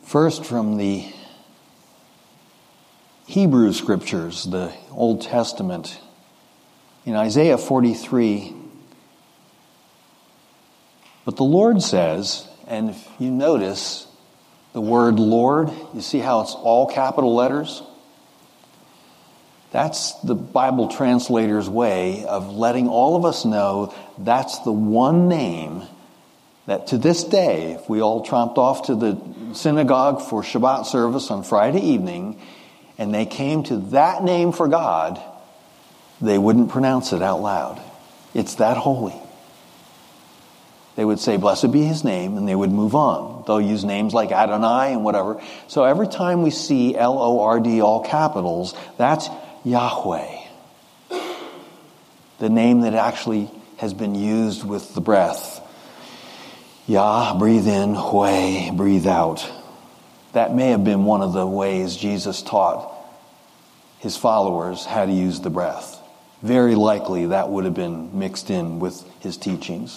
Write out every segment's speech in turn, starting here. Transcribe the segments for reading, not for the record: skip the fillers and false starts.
First, from the Hebrew Scriptures, the Old Testament. In Isaiah 43, but the Lord says, and if you notice the word Lord, you see how it's all capital letters? That's the Bible translator's way of letting all of us know that's the one name that to this day, if we all tromped off to the synagogue for Shabbat service on Friday evening, and they came to that name for God, they wouldn't pronounce it out loud. It's that holy. They would say, blessed be his name, and they would move on. They'll use names like Adonai and whatever. So every time we see L-O-R-D, all capitals, that's Yahweh. The name that actually has been used with the breath. Yah, breathe in, Hweh, breathe out. That may have been one of the ways Jesus taught his followers how to use the breath. Very likely that would have been mixed in with his teachings.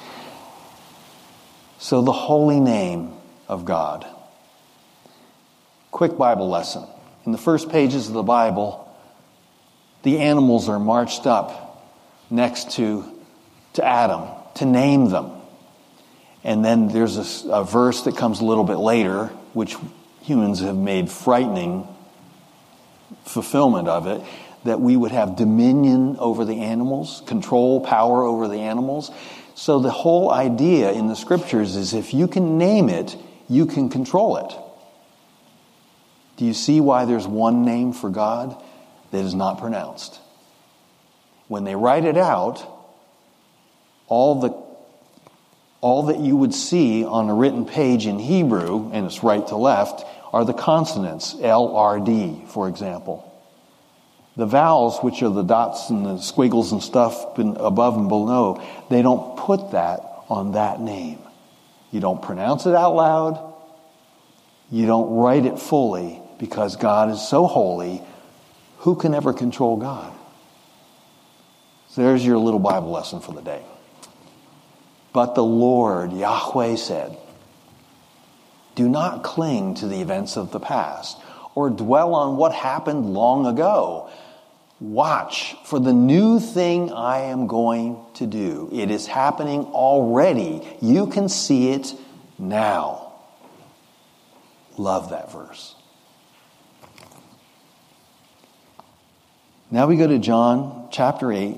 So the holy name of God. Quick Bible lesson. In the first pages of the Bible, the animals are marched up next to Adam to name them. And then there's a verse that comes a little bit later, which humans have made frightening fulfillment of it, that we would have dominion over the animals, control, power over the animals. So the whole idea in the Scriptures is if you can name it, you can control it. Do you see why there's one name for God that is not pronounced? When they write it out, all that you would see on a written page in Hebrew, and it's right to left, are the consonants, L-R-D, for example. The vowels, which are the dots and the squiggles and stuff above and below, they don't put that on that name. You don't pronounce it out loud. You don't write it fully because God is so holy. Who can ever control God? So there's your little Bible lesson for the day. But the Lord, Yahweh, said, do not cling to the events of the past or dwell on what happened long ago. Watch for the new thing I am going to do. It is happening already. You can see it now. Love that verse. Now we go to John chapter 8.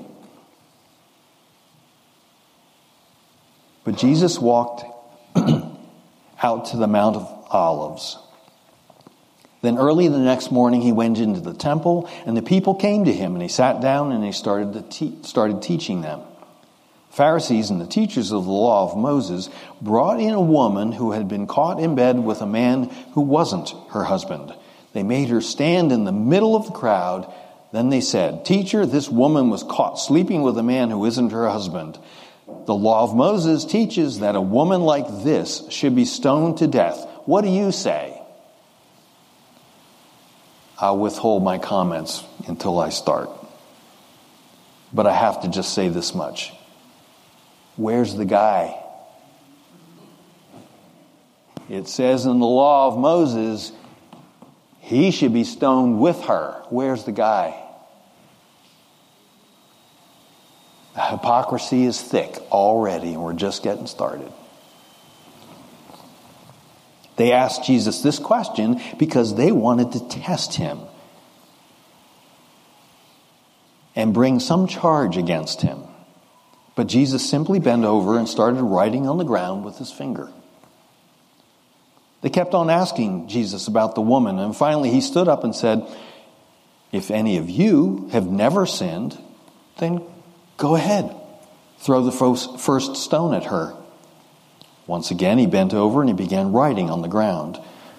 But Jesus walked out to the Mount of Olives. Then early the next morning he went into the temple, and the people came to him, and he sat down and he started teaching them. Pharisees and the teachers of the law of Moses brought in a woman who had been caught in bed with a man who wasn't her husband. They made her stand in the middle of the crowd. Then they said, "Teacher, this woman was caught sleeping with a man who isn't her husband. The law of Moses teaches that a woman like this should be stoned to death. What do you say?" I'll withhold my comments until I start. But I have to just say this much. Where's the guy? It says in the law of Moses, he should be stoned with her. Where's the guy? The hypocrisy is thick already, and we're just getting started. They asked Jesus this question because they wanted to test him and bring some charge against him. But Jesus simply bent over and started writing on the ground with his finger. They kept on asking Jesus about the woman, and finally he stood up and said, "If any of you have never sinned, then go ahead. Throw the first stone at her." Once again, he bent over and he began writing on the ground.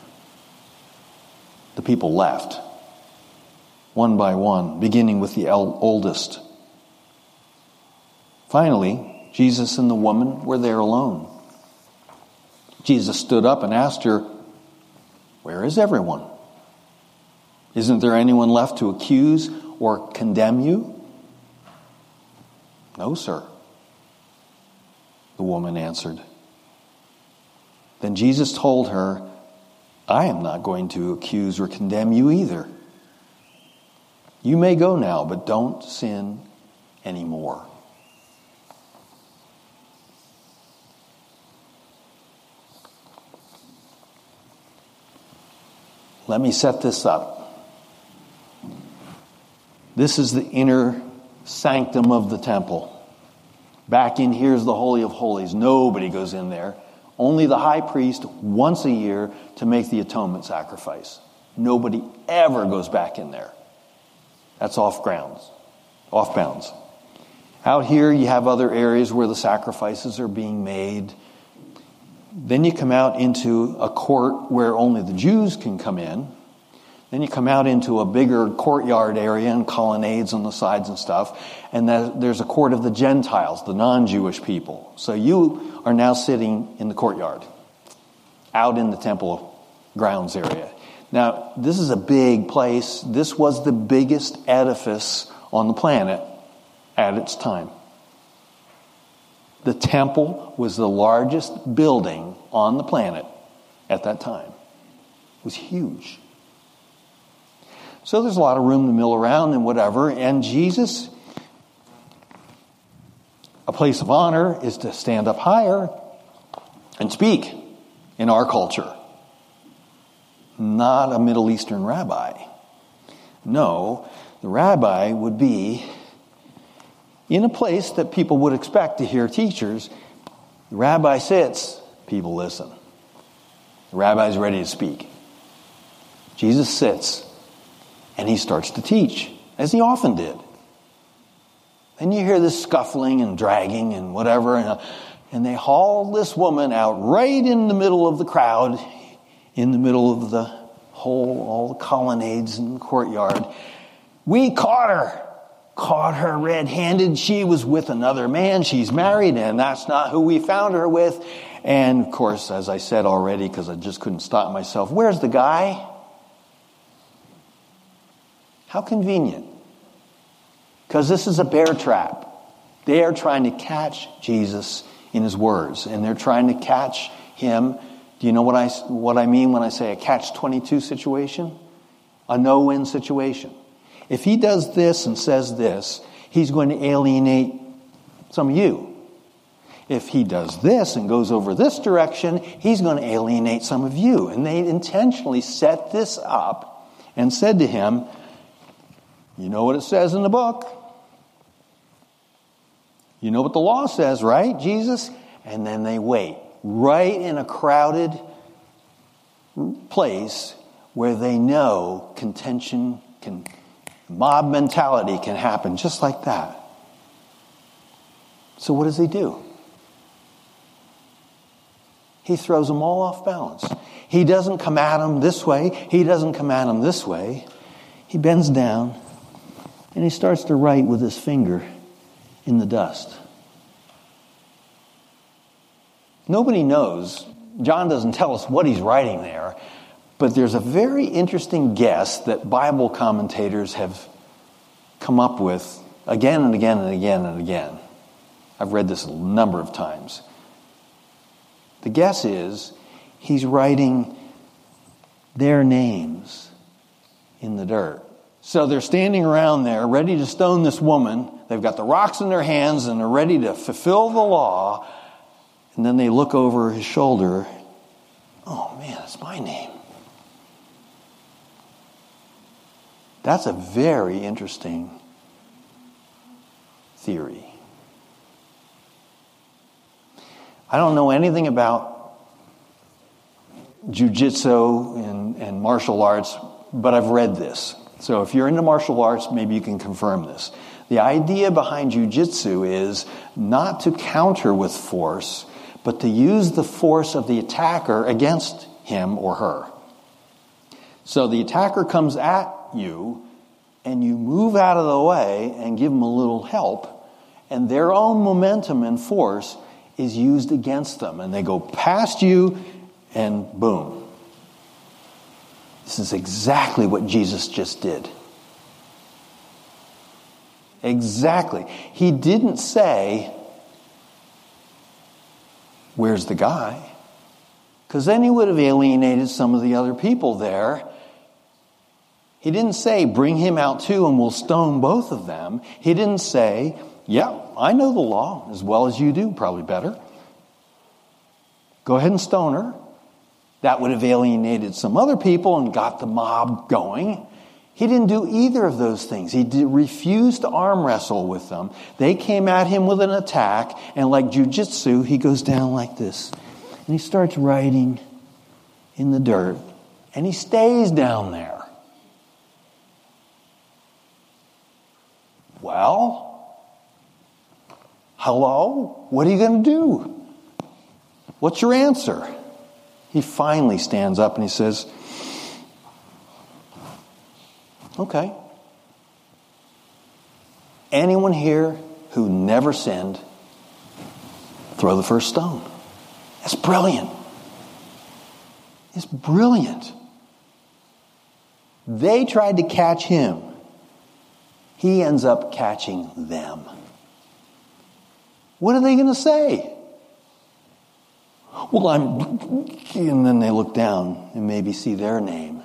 The people left, one by one, beginning with the oldest. Finally, Jesus and the woman were there alone. Jesus stood up and asked her, "Where is everyone? Isn't there anyone left to accuse or condemn you?" "No, sir," the woman answered. Then Jesus told her, I am not going to accuse or condemn you either. You may go now, but don't sin anymore. Let me set this up. This is the inner sanctum of the temple. Back in here is the Holy of Holies. Nobody goes in there. Only the high priest once a year to make the atonement sacrifice. Nobody ever goes back in there. That's off bounds. Out here you have other areas where the sacrifices are being made. Then you come out into a court where only the Jews can come in. Then you come out into a bigger courtyard area and colonnades on the sides and stuff. And there's a court of the Gentiles, the non-Jewish people. So you are now sitting in the courtyard, out in the temple grounds area. Now, this is a big place. This was the biggest edifice on the planet at its time. The temple was the largest building on the planet at that time. It was huge. So there's a lot of room to mill around and whatever. And Jesus, a place of honor is to stand up higher and speak in our culture. Not a Middle Eastern rabbi. No, the rabbi would be in a place that people would expect to hear teachers. The rabbi sits, people listen. The rabbi's ready to speak. Jesus sits, and he starts to teach, as he often did. And you hear this scuffling and dragging and whatever, and they haul this woman out right in the middle of the crowd, in the middle of the all the colonnades and the courtyard. We caught her red-handed. She was with another man. She's married, and that's not who we found her with. And, of course, as I said already, because I just couldn't stop myself, where's the guy? How convenient. Because this is a bear trap. They are trying to catch Jesus in his words, and they're trying to catch him. Do you know what I mean when I say a catch-22 situation? A no-win situation. If he does this and says this, he's going to alienate some of you. If he does this and goes over this direction, he's going to alienate some of you. And they intentionally set this up and said to him, you know what it says in the book? You know what the law says, right, Jesus? And then they wait right in a crowded place where they know contention mob mentality can happen just like that. So what does he do? He throws them all off balance. He doesn't come at them this way. He doesn't come at them this way. He bends down and he starts to write with his finger in the dust. Nobody knows. John doesn't tell us what he's writing there, but there's a very interesting guess that Bible commentators have come up with again and again and again and again. I've read this a number of times. The guess is he's writing their names in the dirt. So they're standing around there ready to stone this woman. They've got the rocks in their hands and they're ready to fulfill the law. And then they look over his shoulder. Oh man, it's my name. That's a very interesting theory. I don't know anything about jiu-jitsu and martial arts, but I've read this. So if you're into martial arts, maybe you can confirm this. The idea behind jiu-jitsu is not to counter with force, but to use the force of the attacker against him or her. So the attacker comes at you, and you move out of the way and give them a little help, and their own momentum and force is used against them. And they go past you, and boom. This is exactly what Jesus just did. Exactly. He didn't say, where's the guy? Because then he would have alienated some of the other people there. He didn't say, bring him out too and we'll stone both of them. He didn't say, yeah, I know the law as well as you do, probably better. Go ahead and stone her. That would have alienated some other people and got the mob going. He didn't do either of those things. He refused to arm wrestle with them. They came at him with an attack, and like jujitsu, he goes down like this. And he starts writing in the dirt, and he stays down there. Well, hello? What are you going to do? What's your answer? He finally stands up and he says, okay. Anyone here who never sinned, throw the first stone. That's brilliant. It's brilliant. They tried to catch him. He ends up catching them. What are they going to say? Well, and then they look down and maybe see their name.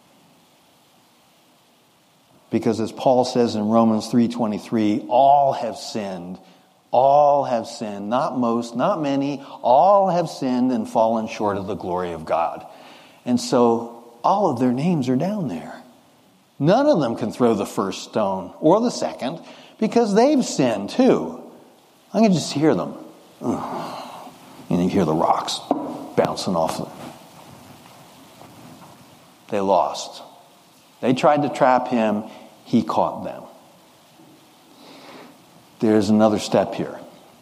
Because as Paul says in Romans 3:23, all have sinned. All have sinned. Not most, not many. All have sinned and fallen short of the glory of God. And so all of their names are down there. None of them can throw the first stone or the second because they've sinned too. I can just hear them. And you hear the rocks bouncing off them. They lost. They tried to trap him. He caught them. There's another step here.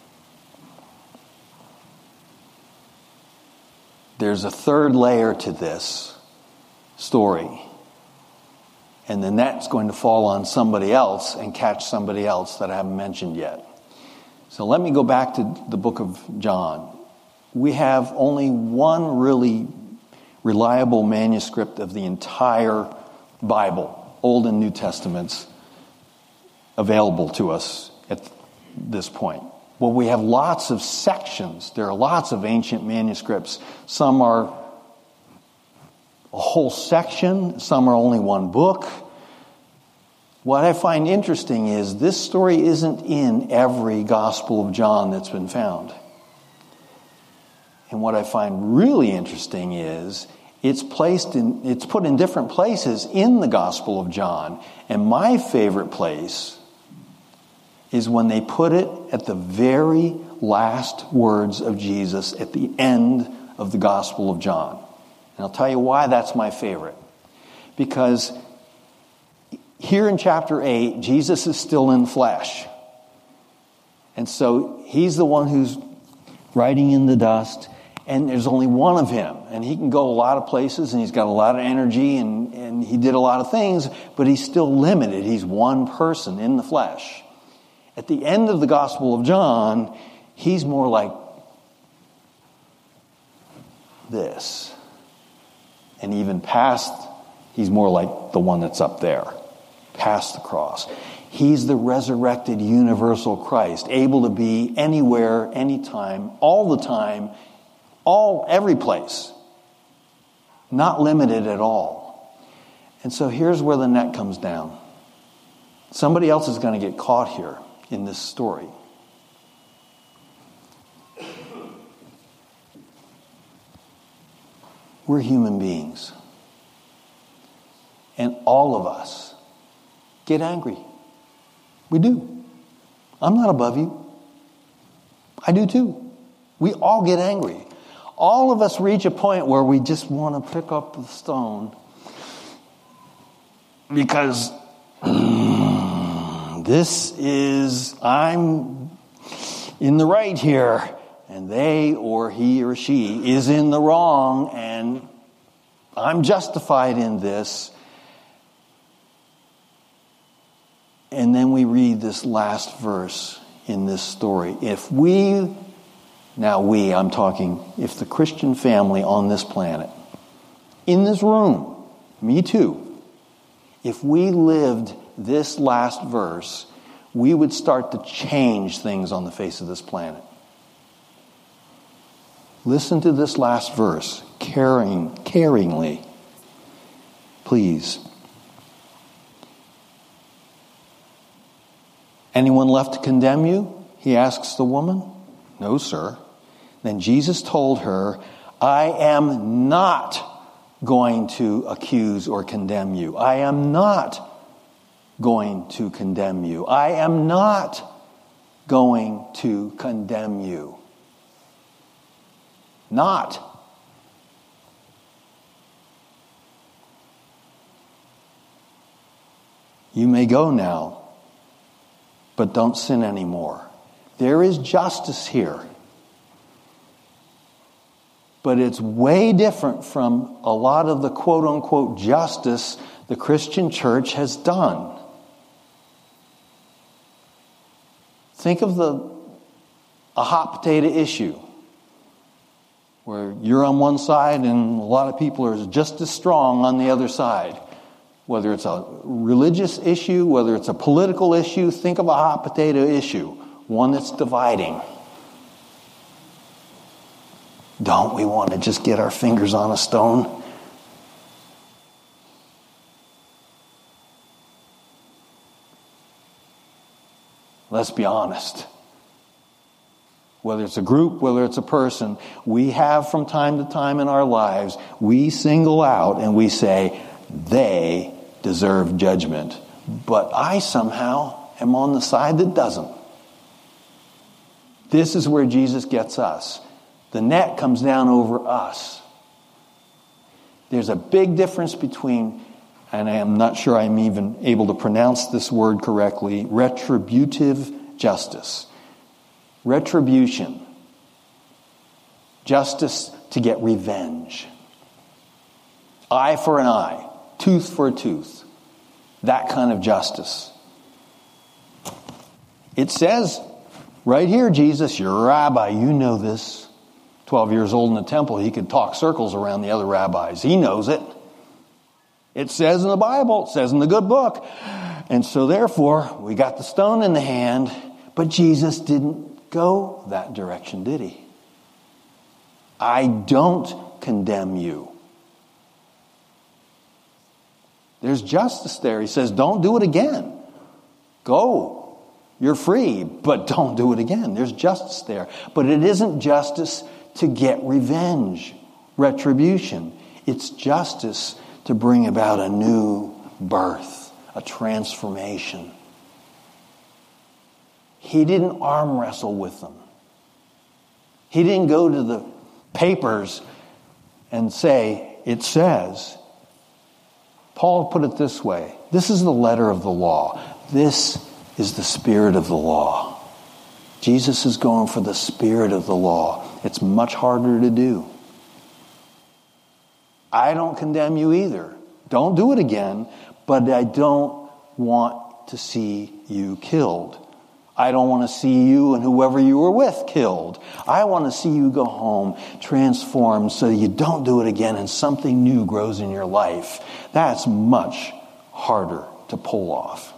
There's a third layer to this story. And then that's going to fall on somebody else and catch somebody else that I haven't mentioned yet. So let me go back to the book of John. We have only one really reliable manuscript of the entire Bible, Old and New Testaments, available to us at this point. Well, we have lots of sections. There are lots of ancient manuscripts. Some are a whole section. Some are only one book. What I find interesting is this story isn't in every Gospel of John that's been found. And what I find really interesting is it's put in different places in the Gospel of John. And my favorite place is when they put it at the very last words of Jesus at the end of the Gospel of John. And I'll tell you why that's my favorite. Because here in chapter 8, Jesus is still in flesh. And so he's the one who's writing in the dust. And there's only one of him. And he can go a lot of places, and he's got a lot of energy, and he did a lot of things, but he's still limited. He's one person in the flesh. At the end of the Gospel of John, he's more like this. And even past, he's more like the one that's up there, past the cross. He's the resurrected universal Christ, able to be anywhere, anytime, all the time, every place. Not limited at all. And so here's where the net comes down. Somebody else is going to get caught here in this story. We're human beings. And all of us get angry. We do. I'm not above you. I do too. We all get angry. All of us reach a point where we just want to pick up the stone because I'm in the right here, and they or he or she is in the wrong, and I'm justified in this. And then we read this last verse in this story. If the Christian family on this planet, in this room, me too, if we lived this last verse, we would start to change things on the face of this planet. Listen to this last verse caringly. Please. Anyone left to condemn you? He asks the woman. No, sir. Then Jesus told her, I am not going to accuse or condemn you. I am not going to condemn you. I am not going to condemn you. Not. You may go now, but don't sin anymore. There is justice here. But it's way different from a lot of the quote-unquote justice the Christian church has done. Think of a hot potato issue, where you're on one side and a lot of people are just as strong on the other side. Whether it's a religious issue, whether it's a political issue, think of a hot potato issue, one that's dividing. Don't we want to just get our fingers on a stone? Let's be honest. Whether it's a group, whether it's a person, we have from time to time in our lives, we single out and we say, they deserve judgment. But I somehow am on the side that doesn't. This is where Jesus gets us. The net comes down over us. There's a big difference between, and I am not sure I'm even able to pronounce this word correctly, retributive justice. Retribution. Justice to get revenge. Eye for an eye. Tooth for a tooth. That kind of justice. It says right here, Jesus, you're a rabbi, you know this. 12 years old in the temple, he could talk circles around the other rabbis. He knows it. It says in the Bible, it says in the good book. And so therefore, we got the stone in the hand, but Jesus didn't go that direction, did he? I don't condemn you. There's justice there. He says, don't do it again. Go. You're free, but don't do it again. There's justice there. But it isn't justice to get revenge, retribution. It's justice to bring about a new birth, a transformation. He didn't arm wrestle with them. He didn't go to the papers and say, it says. Paul put it this way. This is the letter of the law. This is the spirit of the law. Jesus is going for the spirit of the law. It's much harder to do. I don't condemn you either. Don't do it again, but I don't want to see you killed. I don't want to see you and whoever you were with killed. I want to see you go home transformed so you don't do it again and something new grows in your life. That's much harder to pull off.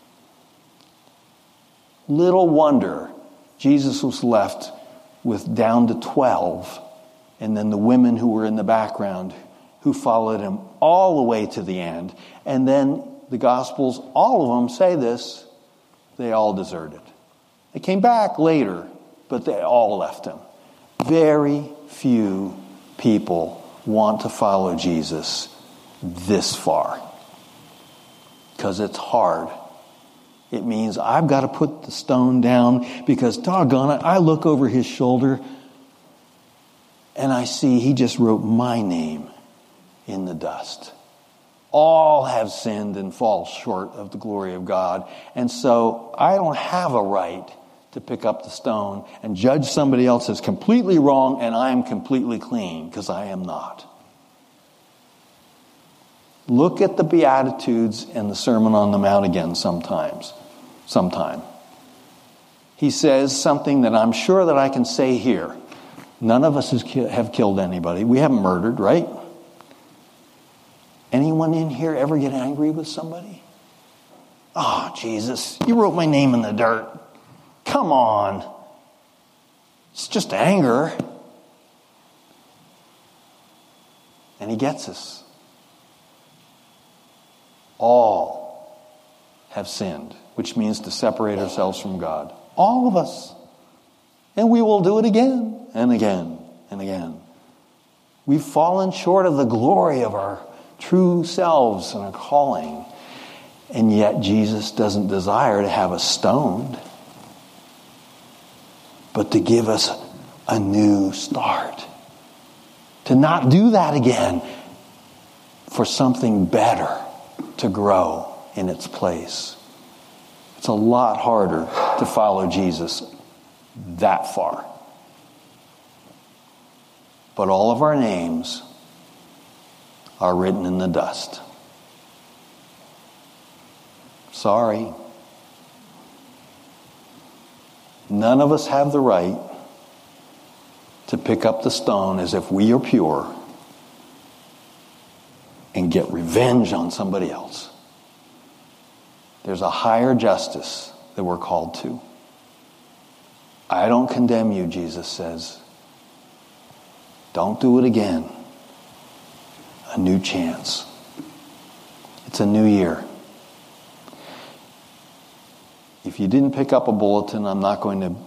Little wonder Jesus was left with down to 12, and then the women who were in the background who followed him all the way to the end. And then the Gospels, all of them say this, they all deserted. They came back later, but they all left him. Very few people want to follow Jesus this far because it's hard. It means I've got to put the stone down because, doggone it, I look over his shoulder and I see he just wrote my name in the dust. All have sinned and fall short of the glory of God. And so I don't have a right to pick up the stone and judge somebody else as completely wrong and I am completely clean, because I am not. Look at the Beatitudes and the Sermon on the Mount again sometime. He says something that I'm sure that I can say here. None of us have killed anybody. We haven't murdered, right? Anyone in here ever get angry with somebody? Oh, Jesus, you wrote my name in the dirt. Come on. It's just anger. And he gets us. All have sinned, which means to separate ourselves from God. All of us. And we will do it again and again and again. We've fallen short of the glory of our true selves and our calling. And yet Jesus doesn't desire to have us stoned, but to give us a new start. To not do that again, for something better to grow in its place. It's a lot harder to follow Jesus that far. But all of our names are written in the dust. Sorry. None of us have the right to pick up the stone as if we are pure and get revenge on somebody else. There's a higher justice that we're called to. I don't condemn you, Jesus says. Don't do it again. A new chance. It's a new year. If you didn't pick up a bulletin, I'm not going to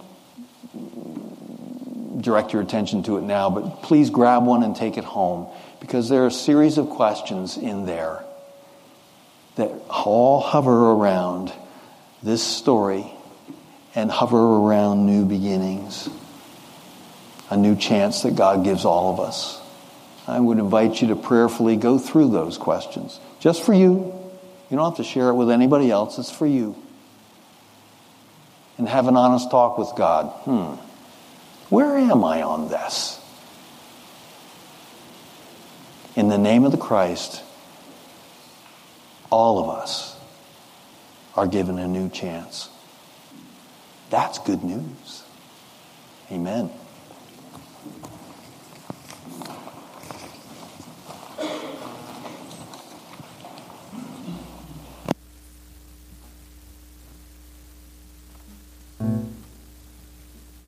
direct your attention to it now, but please grab one and take it home, because there are a series of questions in there that all hover around this story and hover around new beginnings, a new chance that God gives all of us. I would invite you to prayerfully go through those questions, just for you. You don't have to share it with anybody else. It's for you. And have an honest talk with God. Where am I on this? In the name of the Christ, all of us are given a new chance. That's good news. Amen.